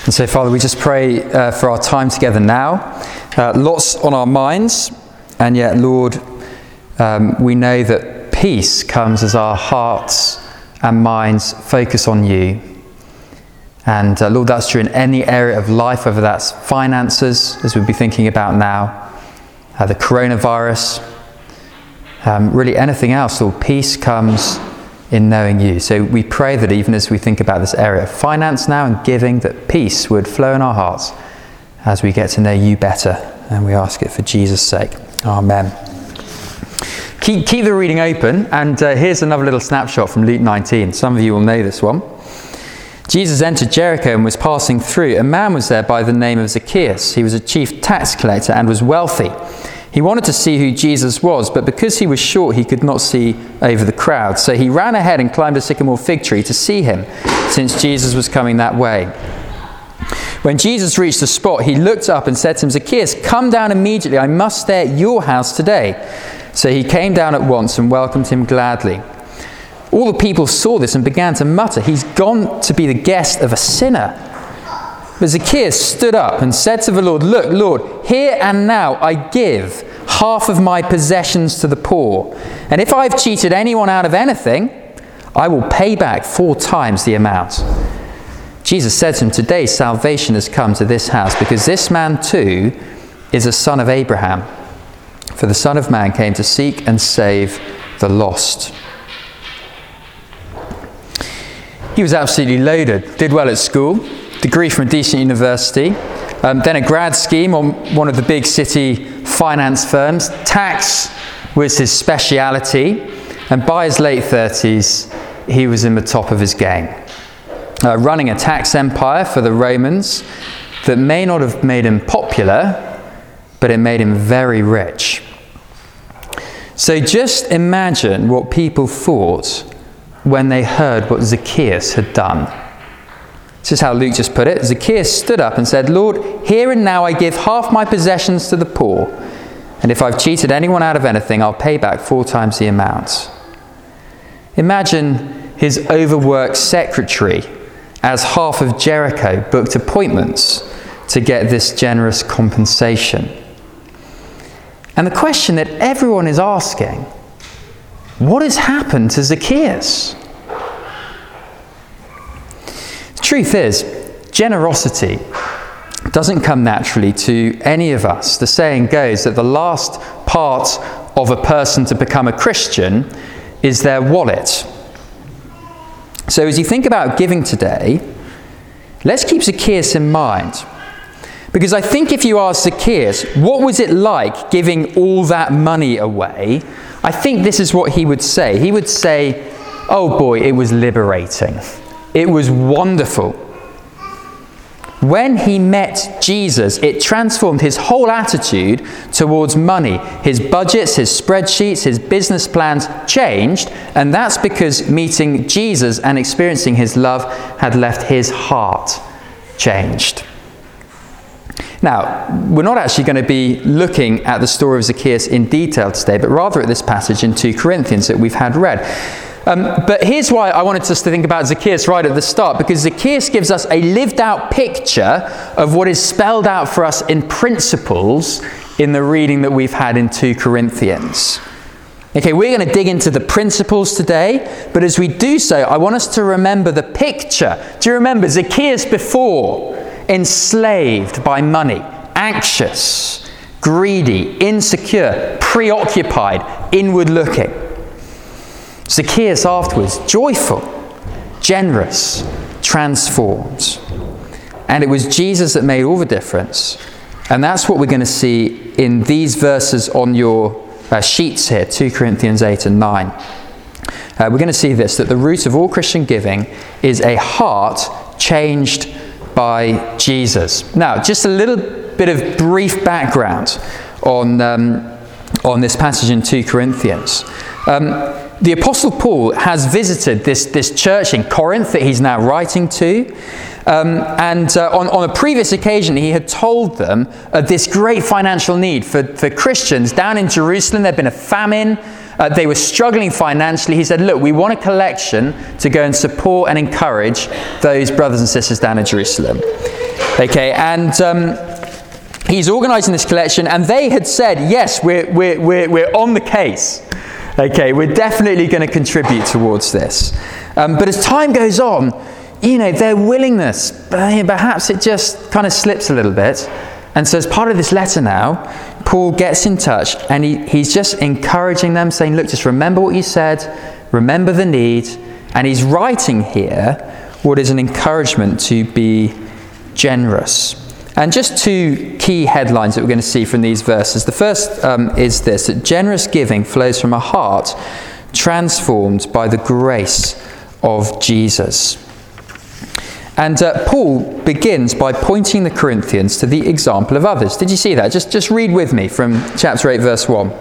And so, Father, we just pray for our time together now. Lots on our minds, and yet, Lord, we know that peace comes as our hearts and minds focus on you. And Lord, that's true in any area of life, whether that's finances, as we'll be thinking about now, the coronavirus, really anything else, Lord, peace comes in knowing you. So we pray that even as we think about this area of finance now and giving, that peace would flow in our hearts as we get to know you better. And we ask it for Jesus' sake. Amen. Keep the reading open, and here's another little snapshot from Luke 19. Some of you will know this one. Jesus entered Jericho and was passing through. A man was there by the name of Zacchaeus. He was a chief tax collector and was wealthy. He wanted to see who Jesus was, but because he was short, he could not see over the crowd. So he ran ahead and climbed a sycamore fig tree to see him, since Jesus was coming that way. When Jesus reached the spot, he looked up and said to him, "Zacchaeus, come down immediately. I must stay at your house today." So he came down at once and welcomed him gladly. All the people saw this and began to mutter, "He's gone to be the guest of a sinner." But Zacchaeus stood up and said to the Lord, "Look, Lord, here and now I give half of my possessions to the poor. And if I've cheated anyone out of anything, I will pay back 4 times the amount." Jesus said to him, "Today salvation has come to this house, because this man too is a son of Abraham. For the Son of Man came to seek and save the lost." He was absolutely loaded, did well at school, degree from a decent university, then a grad scheme on one of the big city finance firms. Tax was his speciality, and by his late 30s, he was in the top of his game. Running a tax empire for the Romans that may not have made him popular, but it made him very rich. So just imagine what people thought when they heard what Zacchaeus had done. This is how Luke just put it. Zacchaeus stood up and said, "Lord, here and now I give half my possessions to the poor, and if I've cheated anyone out of anything, I'll pay back 4 times the amount." Imagine his overworked secretary as half of Jericho booked appointments to get this generous compensation. And the question that everyone is asking, what has happened to Zacchaeus? The truth is, generosity doesn't come naturally to any of us. The saying goes that the last part of a person to become a Christian is their wallet. So as you think about giving today, let's keep Zacchaeus in mind. Because I think if you ask Zacchaeus, what was it like giving all that money away? I think this is what he would say. He would say, "Oh boy, it was liberating. It was wonderful." When he met Jesus, it transformed his whole attitude towards money. His budgets, his spreadsheets, his business plans changed, and that's because meeting Jesus and experiencing his love had left his heart changed. Now, we're not actually going to be looking at the story of Zacchaeus in detail today, but rather at this passage in 2 Corinthians that we've had read. But here's why I wanted us to think about Zacchaeus right at the start, because Zacchaeus gives us a lived-out picture of what is spelled out for us in principles in the reading that we've had in 2 Corinthians. Okay, we're going to dig into the principles today, but as we do so, I want us to remember the picture. Do you remember Zacchaeus before? Enslaved by money, anxious, greedy, insecure, preoccupied, inward-looking. Zacchaeus afterwards, joyful, generous, transformed. And it was Jesus that made all the difference. And that's what we're going to see in these verses on your sheets here, 2 Corinthians 8 and 9. We're going to see this, that the root of all Christian giving is a heart changed by Jesus. Now, just a little bit of brief background on this passage in 2 Corinthians. The Apostle Paul has visited this church in Corinth that he's now writing to. And on a previous occasion, he had told them of this great financial need for Christians down in Jerusalem. There'd been a famine. They were struggling financially. He said, look, we want a collection to go and support and encourage those brothers and sisters down in Jerusalem. Okay, and he's organising this collection, and they had said, yes, we're on the case. Okay, we're definitely going to contribute towards this. But as time goes on, their willingness, perhaps it just kind of slips a little bit. And so as part of this letter now, Paul gets in touch, and he's just encouraging them, saying, look, just remember what you said, remember the need. And he's writing here what is an encouragement to be generous. And just two key headlines that we're going to see from these verses. The first is this, that generous giving flows from a heart transformed by the grace of Jesus. And Paul begins by pointing the Corinthians to the example of others. Did you see that? Just read with me from chapter 8, verse 1.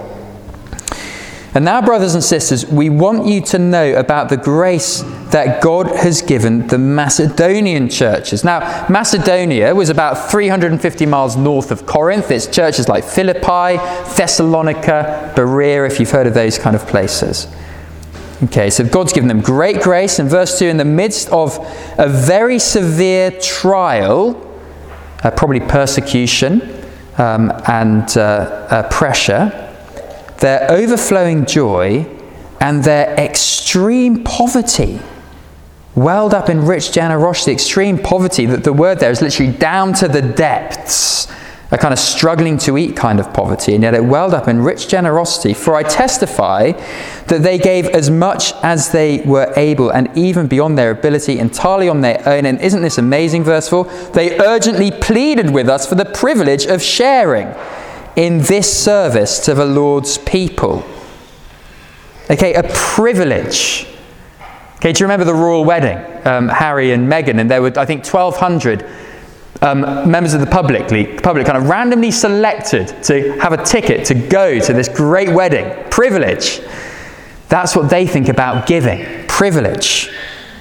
And now, brothers and sisters, we want you to know about the grace that God has given the Macedonian churches. Now, Macedonia was about 350 miles north of Corinth. It's churches like Philippi, Thessalonica, Berea, if you've heard of those kind of places. Okay, so God's given them great grace. In verse 2, in the midst of a very severe trial, probably persecution and pressure, their overflowing joy and their extreme poverty welled up in rich generosity. Extreme poverty, that the word there is literally down to the depths, a kind of struggling to eat kind of poverty, and yet it welled up in rich generosity. For I testify that they gave as much as they were able, and even beyond their ability, entirely on their own. And isn't this amazing, verse 4? They urgently pleaded with us for the privilege of sharing in this service to the Lord's people. Okay, a privilege. Okay, do you remember the royal wedding? Harry and Meghan, and there were, I think, 1,200 members of the public kind of randomly selected to have a ticket to go to this great wedding. Privilege. That's what they think about giving. Privilege.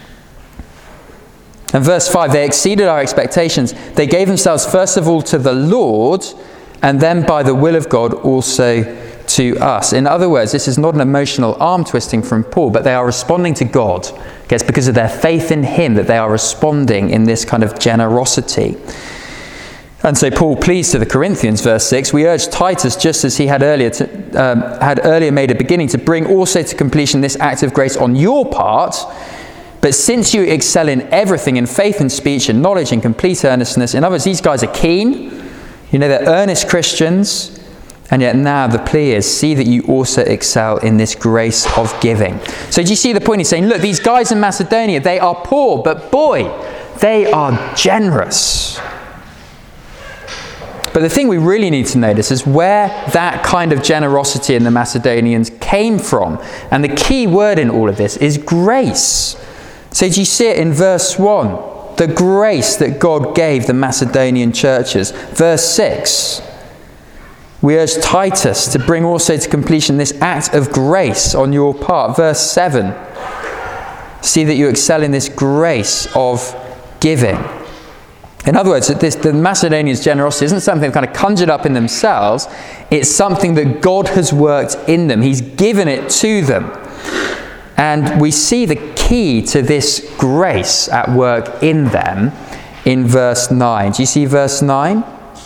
And verse 5, they exceeded our expectations. They gave themselves first of all to the Lord, and then by the will of God also to us. In other words, this is not an emotional arm twisting from Paul, but they are responding to God. Okay, it's because of their faith in him that they are responding in this kind of generosity. And so Paul pleads to the Corinthians, verse 6, we urge Titus, just as he had earlier made a beginning, to bring also to completion this act of grace on your part. But since you excel in everything, in faith and speech and knowledge and complete earnestness, in other words, these guys are keen. They're earnest Christians, and yet now the plea is, see that you also excel in this grace of giving. So do you see the point? He's saying, look, these guys in Macedonia, they are poor, but boy, they are generous. But the thing we really need to notice is where that kind of generosity in the Macedonians came from. And the key word in all of this is grace. So do you see it in verse 1? The grace that God gave the Macedonian churches. Verse 6, we urge Titus to bring also to completion this act of grace on your part. Verse 7, see that you excel in this grace of giving. In other words, the Macedonians' generosity isn't something kind of conjured up in themselves. It's something that God has worked in them. He's given it to them. And we see the key to this grace at work in them in verse 9. Do you see verse 9?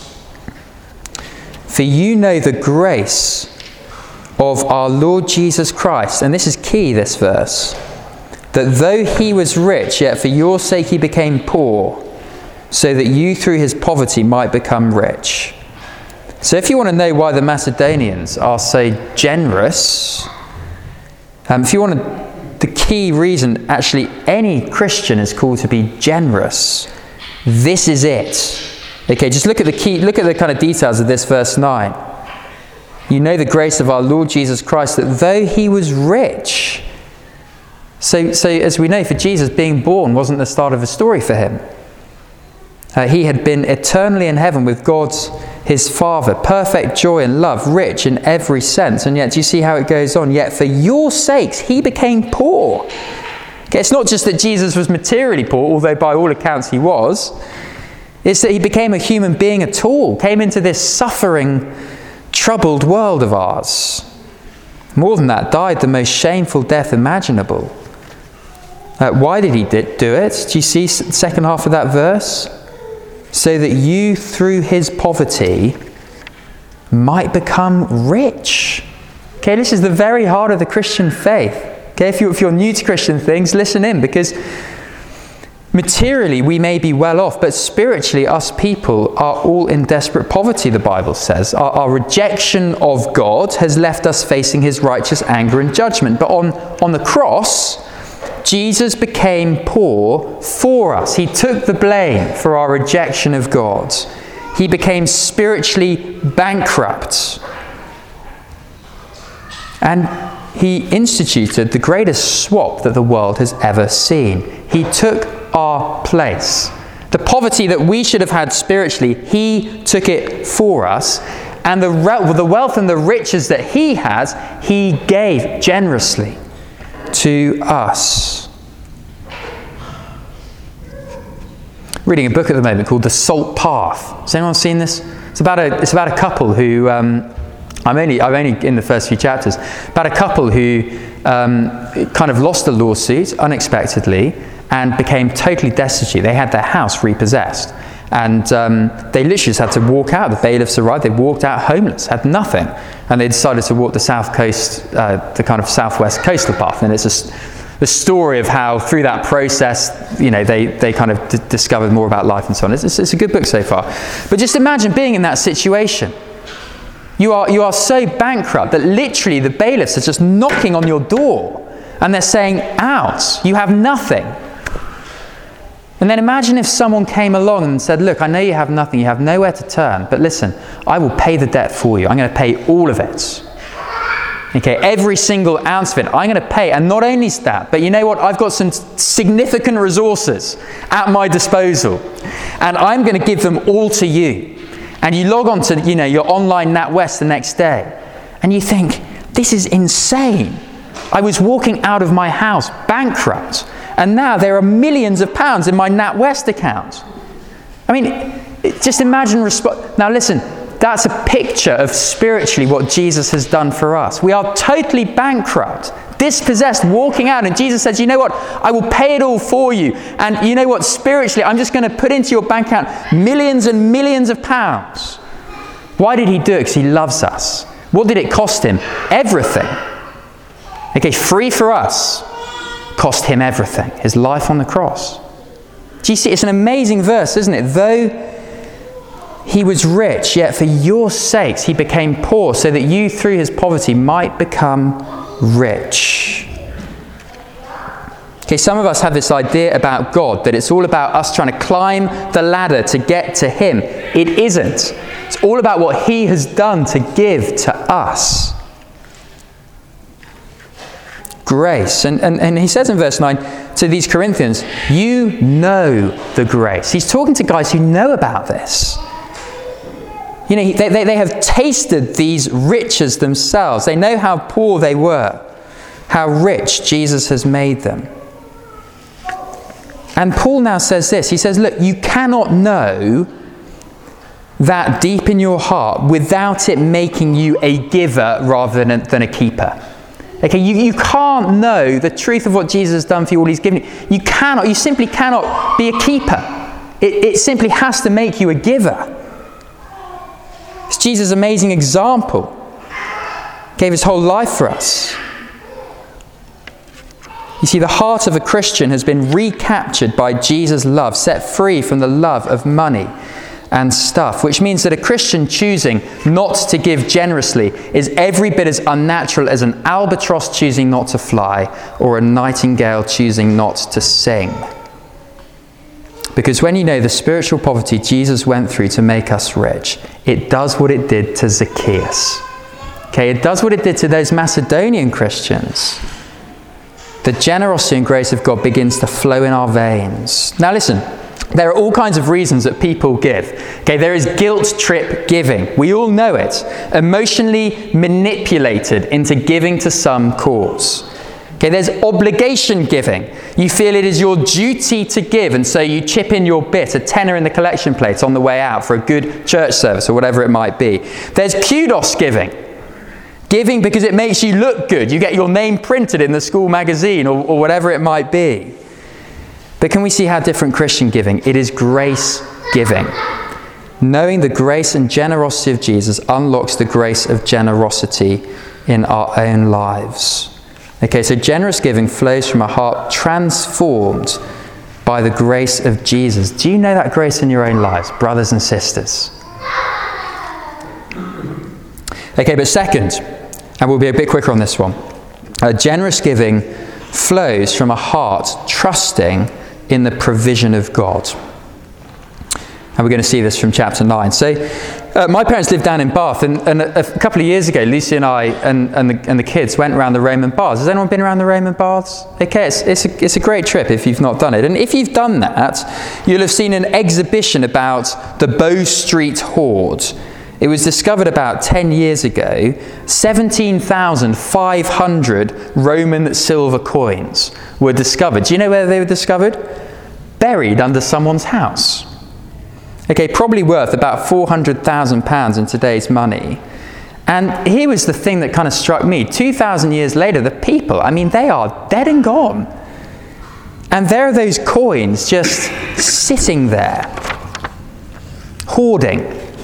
For you know the grace of our Lord Jesus Christ, and this is key, this verse, that though he was rich, yet for your sake he became poor, so that you through his poverty might become rich. So if you want to know why the Macedonians are so generous, if you want to, the key reason actually any Christian is called to be generous, this is it. Okay, just look at the kind of details of this verse 9. You know the grace of our Lord Jesus Christ, that though he was rich. So as we know, for Jesus, being born wasn't the start of a story for him. He had been eternally in heaven with God, his Father, perfect joy and love, rich in every sense. And yet, do you see how it goes on? Yet for your sakes, he became poor. Okay, it's not just that Jesus was materially poor, although by all accounts he was. It's that he became a human being at all, came into this suffering, troubled world of ours. More than that, died the most shameful death imaginable. Why did he do it? Do you see the second half of that verse? so that you, through his poverty, might become rich. Okay, this is the very heart of the Christian faith. Okay, if you're new to Christian things, listen in, because materially we may be well off, but spiritually us people are all in desperate poverty, the Bible says. Our rejection of God has left us facing his righteous anger and judgment. But on the cross, Jesus became poor for us. He took the blame for our rejection of God. He became spiritually bankrupt. And he instituted the greatest swap that the world has ever seen. He took our place. The poverty that we should have had spiritually, he took it for us. And the wealth and the riches that he has, he gave generously to us. Reading a book at the moment called The Salt Path. Has anyone seen this? It's about a couple who I'm only in the first few chapters. About a couple who kind of lost a lawsuit unexpectedly and became totally destitute. They had their house repossessed, and they literally just had to walk out. The bailiffs arrived. They walked out homeless, had nothing, and they decided to walk the south coast, the kind of southwest coastal path. And it's the story of how through that process, they kind of discovered more about life and so on. It's a good book so far. But just imagine being in that situation. You are so bankrupt that literally the bailiffs are just knocking on your door and they're saying, out, you have nothing. And then imagine if someone came along and said, look, I know you have nothing, you have nowhere to turn, but listen, I will pay the debt for you. I'm going to pay all of it. Okay, every single ounce of it, I'm going to pay. And not only that, but you know what? I've got some significant resources at my disposal, and I'm going to give them all to you. And you log on to, your online NatWest the next day, and you think, this is insane. I was walking out of my house bankrupt, and now there are millions of pounds in my NatWest account. I mean, just imagine. Now listen, that's a picture of spiritually what Jesus has done for us. We are totally bankrupt, dispossessed, walking out, and Jesus says, you know what, I will pay it all for you. And you know what, spiritually, I'm just going to put into your bank account millions and millions of pounds. Why did he do it? Because he loves us. What did it cost him? Everything. Okay, free for us, cost him everything. His life on the cross. Do you see, it's an amazing verse, isn't it? Though he was rich, yet for your sakes he became poor, so that you through his poverty might become rich. Okay, some of us have this idea about God, that it's all about us trying to climb the ladder to get to him. It isn't. It's all about what he has done to give to us. Grace. And he says in verse 9 to these Corinthians, you know the grace. He's talking to guys who know about this. They have tasted these riches themselves. They know how poor they were, how rich Jesus has made them. And Paul now says this. He says, look, you cannot know that deep in your heart without it making you a giver rather than a keeper. Okay, you can't know the truth of what Jesus has done for you, all he's given you. You simply cannot be a keeper. It simply has to make you a giver. It's Jesus' amazing example. Gave his whole life for us. You see, the heart of a Christian has been recaptured by Jesus' love, set free from the love of money and stuff, which means that a Christian choosing not to give generously is every bit as unnatural as an albatross choosing not to fly or a nightingale choosing not to sing. Because when you know the spiritual poverty Jesus went through to make us rich, it does what it did to Zacchaeus. Okay, it does what it did to those Macedonian Christians. The generosity and grace of God begins to flow in our veins. Now listen, there are all kinds of reasons that people give. Okay, there is guilt trip giving. We all know it. Emotionally manipulated into giving to some cause. Okay, there's obligation giving. You feel it is your duty to give, and so you chip in your bit, a tenner in the collection plate on the way out for a good church service or whatever it might be. There's kudos giving. Giving because it makes you look good. You get your name printed in the school magazine or whatever it might be. But can we see how different Christian giving? It is grace giving. Knowing the grace and generosity of Jesus unlocks the grace of generosity in our own lives. Okay, so generous giving flows from a heart transformed by the grace of Jesus. Do you know that grace in your own lives, brothers and sisters? Okay, but second, and we'll be a bit quicker on this one, generous giving flows from a heart trusting in the provision of God. And we're going to see this from chapter 9. So my parents lived down in Bath, and a couple of years ago, Lucy and I and the kids went around the Roman baths. Has anyone been around the Roman baths? Okay, it's a great trip if you've not done it. And if you've done that, you'll have seen an exhibition about the Bow Street Hoard. It was discovered about 10 years ago. 17,500 Roman silver coins were discovered. Do you know where they were discovered? Buried under someone's house. Okay, probably worth about £400,000 in today's money. And here was the thing that kind of struck me. 2,000 years later, the people, I mean, they are dead and gone. And there are those coins just sitting there, hoarding.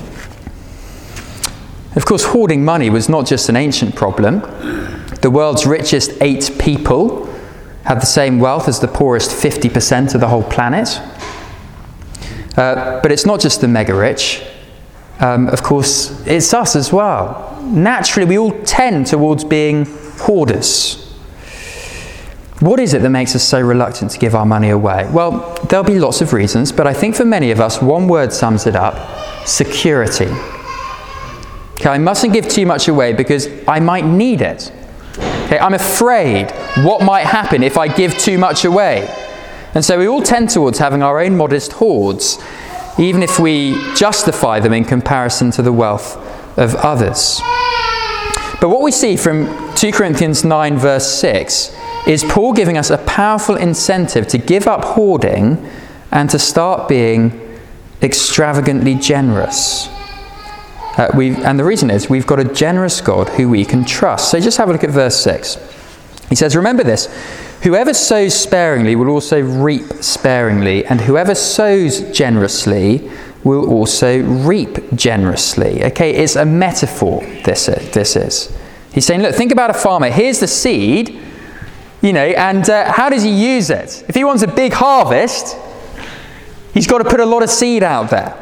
Of course, hoarding money was not just an ancient problem. The world's richest 8 people had the same wealth as the poorest 50% of the whole planet. But it's not just the mega-rich. Of course, it's us as well. Naturally, we all tend towards being hoarders. What is it that makes us so reluctant to give our money away? Well, there'll be lots of reasons, but I think for many of us, one word sums it up: security. Okay, I mustn't give too much away because I might need it. Okay, I'm afraid what might happen if I give too much away. And so we all tend towards having our own modest hoards, even if we justify them in comparison to the wealth of others. But what we see from 2 Corinthians 9 verse 6 is Paul giving us a powerful incentive to give up hoarding and to start being extravagantly generous. And the reason is we've got a generous God who we can trust. So just have a look at verse 6. He says, "Remember this, whoever sows sparingly will also reap sparingly, and whoever sows generously will also reap generously." Okay, it's a metaphor, this is. He's saying, look, think about a farmer. Here's the seed, and how does he use it? If he wants a big harvest, he's got to put a lot of seed out there.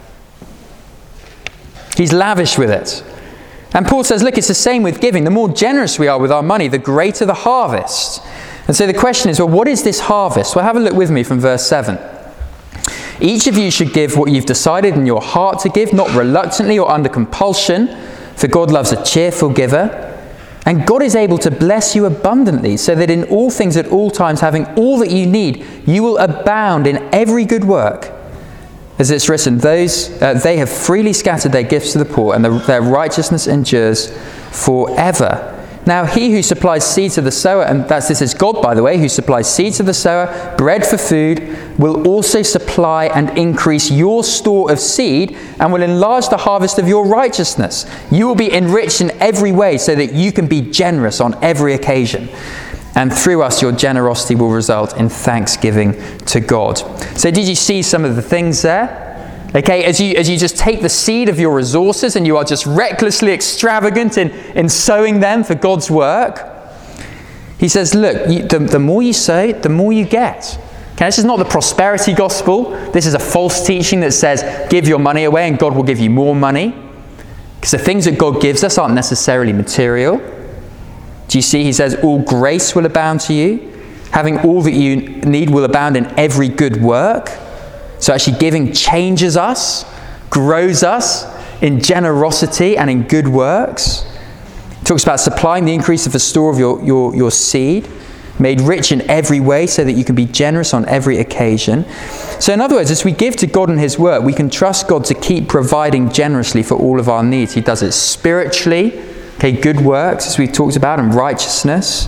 He's lavish with it. And Paul says, look, it's the same with giving. The more generous we are with our money, the greater the harvest. And so the question is, well, what is this harvest? Well, have a look with me from verse 7. "Each of you should give what you've decided in your heart to give, not reluctantly or under compulsion, for God loves a cheerful giver. And God is able to bless you abundantly, so that in all things at all times, having all that you need, you will abound in every good work. As it's written, they have freely scattered their gifts to the poor, and their righteousness endures forever. Now he who supplies seed to the sower," and this is God, by the way, "who supplies seed to the sower, bread for food, will also supply and increase your store of seed, and will enlarge the harvest of your righteousness. You will be enriched in every way, so that you can be generous on every occasion. And through us, your generosity will result in thanksgiving to God." So did you see some of the things there? Okay, as you just take the seed of your resources and you are just recklessly extravagant in sowing them for God's work, he says, look, the more you sow, the more you get. Okay, this is not the prosperity gospel. This is a false teaching that says, give your money away and God will give you more money. Because the things that God gives us aren't necessarily material. Do you see? He says, all grace will abound to you. Having all that you need will abound in every good work. So actually giving changes us, grows us in generosity and in good works. It talks about supplying the increase of the store of your seed, made rich in every way so that you can be generous on every occasion. So in other words, as we give to God and his work, we can trust God to keep providing generously for all of our needs. He does it spiritually, okay, good works, as we've talked about, and righteousness.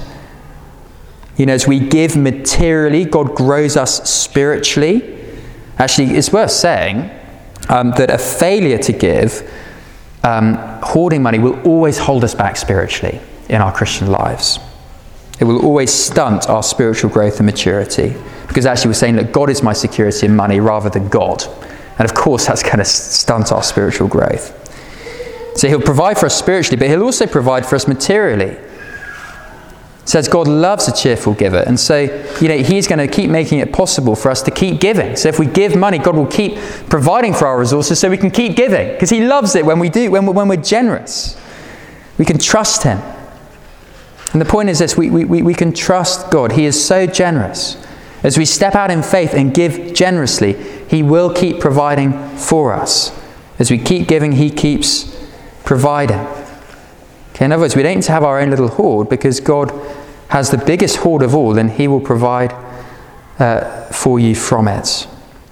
As we give materially, God grows us spiritually. Actually, it's worth saying that a failure to give, hoarding money, will always hold us back spiritually in our Christian lives. It will always stunt our spiritual growth and maturity. Because actually we're saying that God is my security in money rather than God. And of course, that's going to stunt our spiritual growth. So he'll provide for us spiritually, but he'll also provide for us materially. It says God loves a cheerful giver. And so, he's going to keep making it possible for us to keep giving. So if we give money, God will keep providing for our resources so we can keep giving. Because he loves it when we do, when we're generous. We can trust him. And the point is this, we can trust God. He is so generous. As we step out in faith and give generously, he will keep providing for us. As we keep giving, he keeps providing. Okay, in other words, we don't need to have our own little hoard, because God has the biggest hoard of all, and he will provide for you from it.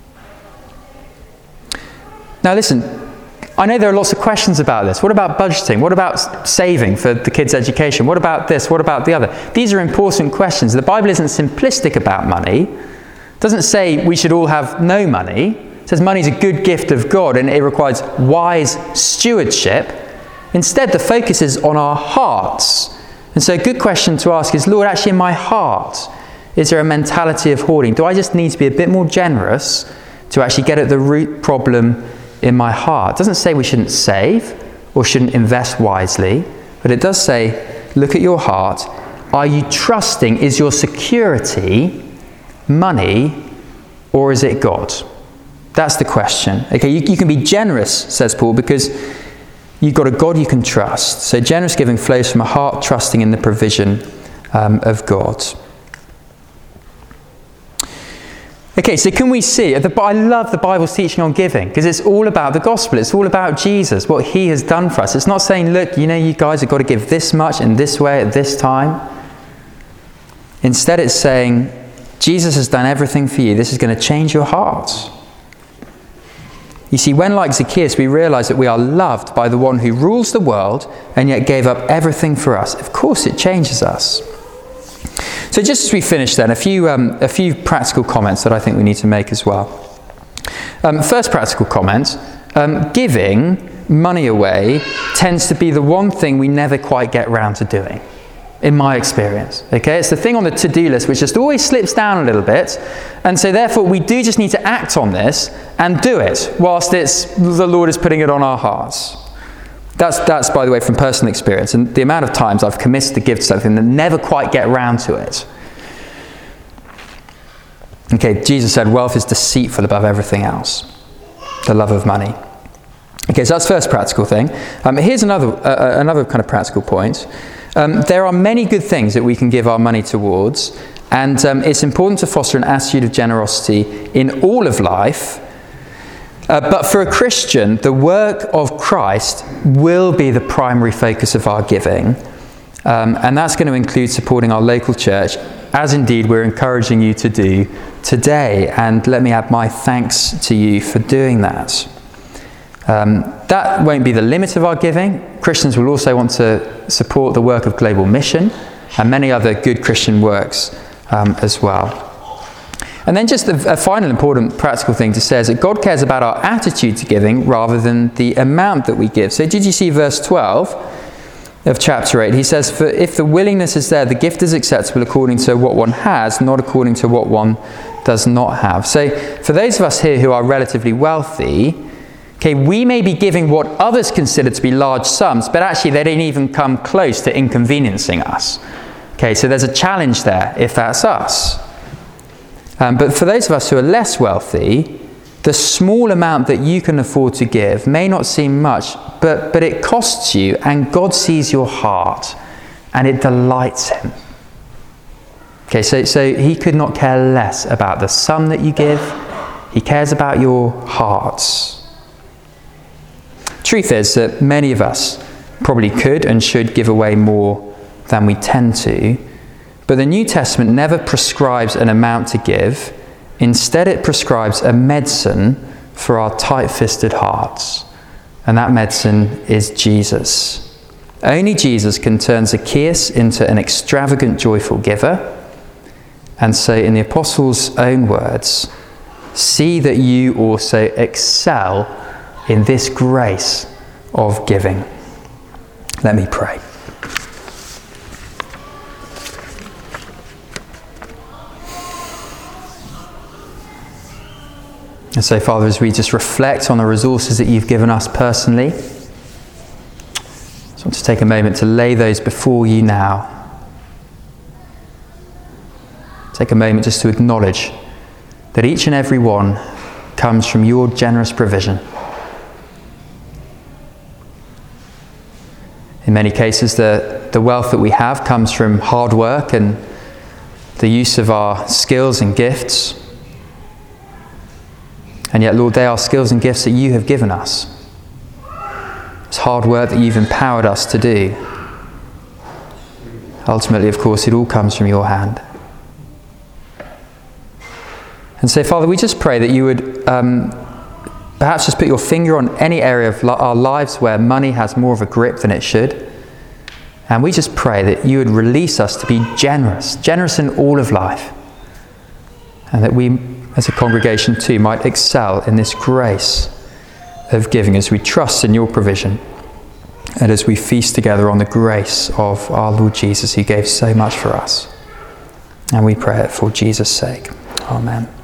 Now listen, I know there are lots of questions about this. What about budgeting? What about saving for the kids' education? What about this? What about the other? These are important questions. The Bible isn't simplistic about money. It doesn't say we should all have no money. It says money is a good gift of God and it requires wise stewardship. Instead, the focus is on our hearts. And so a good question to ask is, Lord, actually in my heart, is there a mentality of hoarding? Do I just need to be a bit more generous to actually get at the root problem in my heart? It doesn't say we shouldn't save or shouldn't invest wisely, but it does say, look at your heart. Are you trusting, is your security money or is it God? That's the question. Okay, you can be generous, says Paul, because you've got a God you can trust. So generous giving flows from a heart trusting in the provision of God. Okay, so can we see, I love the Bible's teaching on giving, because it's all about the gospel. It's all about Jesus, what he has done for us. It's not saying, look, you guys have got to give this much in this way at this time. Instead, it's saying, Jesus has done everything for you. This is going to change your heart. You see, when like Zacchaeus, we realise that we are loved by the one who rules the world and yet gave up everything for us, of course it changes us. So just as we finish then, a few practical comments that I think we need to make as well. First practical comment, giving money away tends to be the one thing we never quite get round to doing, in my experience. Okay, it's the thing on the to-do list which just always slips down a little bit, and so therefore we do just need to act on this and do it whilst the Lord is putting it on our hearts. That's by the way from personal experience, and the amount of times I've committed to give something and never quite get round to it. Okay, Jesus said wealth is deceitful above everything else, the love of money. Okay, so that's the first practical thing. Here's another kind of practical point. There are many good things that we can give our money towards, and it's important to foster an attitude of generosity in all of life. But for a Christian, the work of Christ will be the primary focus of our giving. And that's going to include supporting our local church, as indeed we're encouraging you to do today. And let me add my thanks to you for doing that. That won't be the limit of our giving. Christians will also want to support the work of Global Mission and many other good Christian works as well. And then just a final important practical thing to say is that God cares about our attitude to giving rather than the amount that we give. So did you see verse 12 of chapter 8? He says, "For if the willingness is there, the gift is acceptable according to what one has, not according to what one does not have." So for those of us here who are relatively wealthy, okay, we may be giving what others consider to be large sums, but actually they don't even come close to inconveniencing us. Okay, so there's a challenge there if that's us. But for those of us who are less wealthy, the small amount that you can afford to give may not seem much, but it costs you, and God sees your heart, and it delights him. Okay, so he could not care less about the sum that you give. He cares about your hearts. Truth is that many of us probably could and should give away more than we tend to. But the New Testament never prescribes an amount to give. Instead, it prescribes a medicine for our tight-fisted hearts. And that medicine is Jesus. Only Jesus can turn Zacchaeus into an extravagant, joyful giver. And so, in the Apostles' own words, see that you also excel in this grace of giving. Let me pray. And so, Father, as we just reflect on the resources that you've given us personally, I just want to take a moment to lay those before you now. Take a moment just to acknowledge that each and every one comes from your generous provision. In many cases, the wealth that we have comes from hard work and the use of our skills and gifts. And yet, Lord, they are skills and gifts that you have given us. It's hard work that you've empowered us to do. Ultimately, of course, it all comes from your hand. And so, Father, we just pray that you would perhaps just put your finger on any area of our lives where money has more of a grip than it should. And we just pray that you would release us to be generous in all of life. And that we, as a congregation too, might excel in this grace of giving as we trust in your provision and as we feast together on the grace of our Lord Jesus, who gave so much for us. And we pray it for Jesus' sake. Amen.